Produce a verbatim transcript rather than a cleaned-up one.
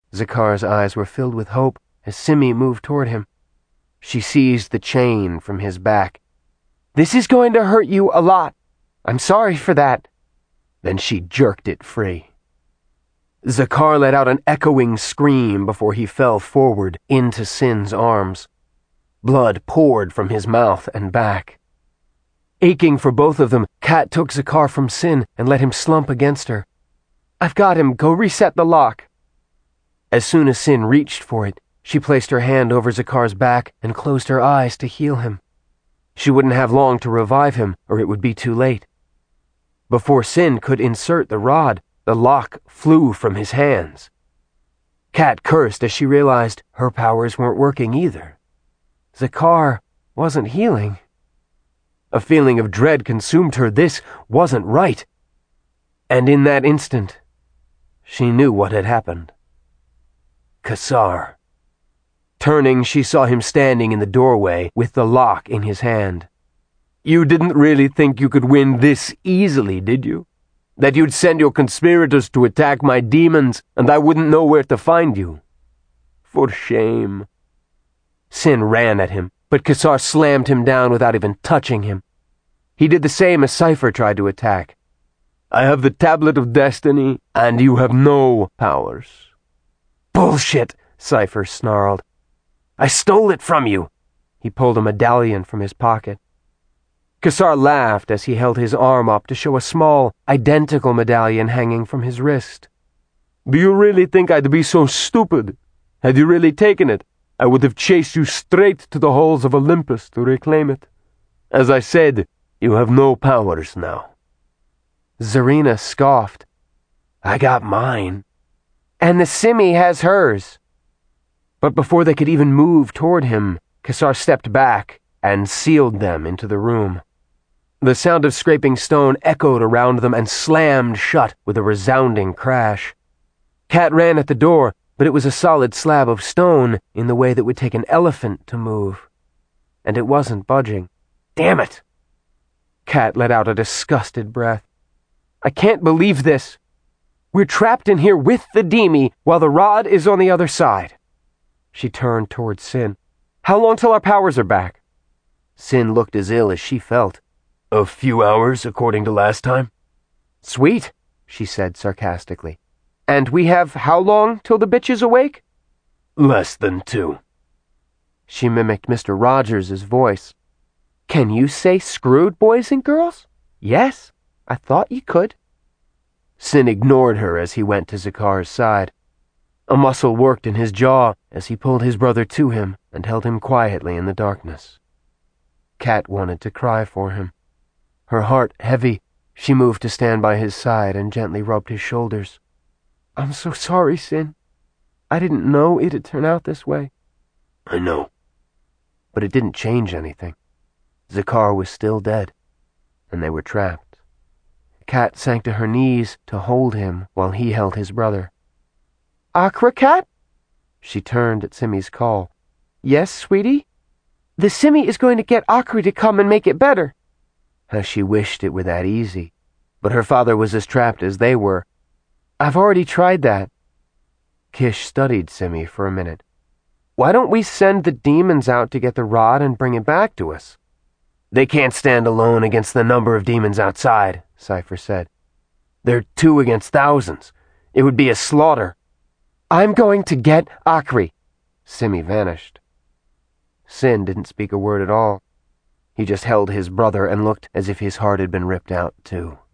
Zakar's eyes were filled with hope as Simi moved toward him. She seized the chain from his back. "This is going to hurt you a lot. I'm sorry for that." Then she jerked it free. Zakar let out an echoing scream before he fell forward into Sin's arms. Blood poured from his mouth and back. Aching for both of them, Kat took Zakar from Sin and let him slump against her. "I've got him. Go reset the lock." As soon as Sin reached for it, she placed her hand over Zakar's back and closed her eyes to heal him. She wouldn't have long to revive him, or it would be too late. Before Sin could insert the rod, the lock flew from his hands. Kat cursed as she realized her powers weren't working either. Zakar wasn't healing. A feeling of dread consumed her. This wasn't right. And in that instant, she knew what had happened. Kassar. Turning, she saw him standing in the doorway with the lock in his hand. "You didn't really think you could win this easily, did you? That you'd send your conspirators to attack my demons and I wouldn't know where to find you? For shame." Sin ran at him, but Kassar slammed him down without even touching him. He did the same as Cypher tried to attack. "I have the Tablet of Destiny, and you have no powers." "Bullshit," Cypher snarled. "I stole it from you." He pulled a medallion from his pocket. Kassar laughed as he held his arm up to show a small, identical medallion hanging from his wrist. "Do you really think I'd be so stupid? Had you really taken it, I would have chased you straight to the halls of Olympus to reclaim it. As I said, you have no powers now." Zarina scoffed. "I got mine." "And the Simi has hers." But before they could even move toward him, Kassar stepped back and sealed them into the room. The sound of scraping stone echoed around them and slammed shut with a resounding crash. Kat ran at the door, but it was a solid slab of stone in the way that would take an elephant to move. And it wasn't budging. "Damn it!" Kat let out a disgusted breath. "I can't believe this. We're trapped in here with the Demi while the rod is on the other side." She turned toward Sin. "How long till our powers are back?" Sin looked as ill as she felt. "A few hours, according to last time." "Sweet," she said sarcastically. "And we have how long till the bitch is awake?" "Less than two." She mimicked Mister Rogers' voice. "Can you say screwed, boys and girls?" "Yes, I thought you could." Sin ignored her as he went to Zakar's side. A muscle worked in his jaw as he pulled his brother to him and held him quietly in the darkness. Kat wanted to cry for him. Her heart heavy, she moved to stand by his side and gently rubbed his shoulders. "I'm so sorry, Sin. I didn't know it'd turn out this way." "I know." But it didn't change anything. Zakar was still dead, and they were trapped. Kat sank to her knees to hold him while he held his brother. "Akra, Kat?" She turned at Simi's call. "Yes, sweetie?" "The Simi is going to get Akri to come and make it better." How she wished it were that easy, but her father was as trapped as they were. "I've already tried that." Kish studied Simi for a minute. "Why don't we send the demons out to get the rod and bring it back to us?" "They can't stand alone against the number of demons outside," Cypher said. "They're two against thousands. It would be a slaughter." "I'm going to get Akri." Simi vanished. Sin didn't speak a word at all. He just held his brother and looked as if his heart had been ripped out, too.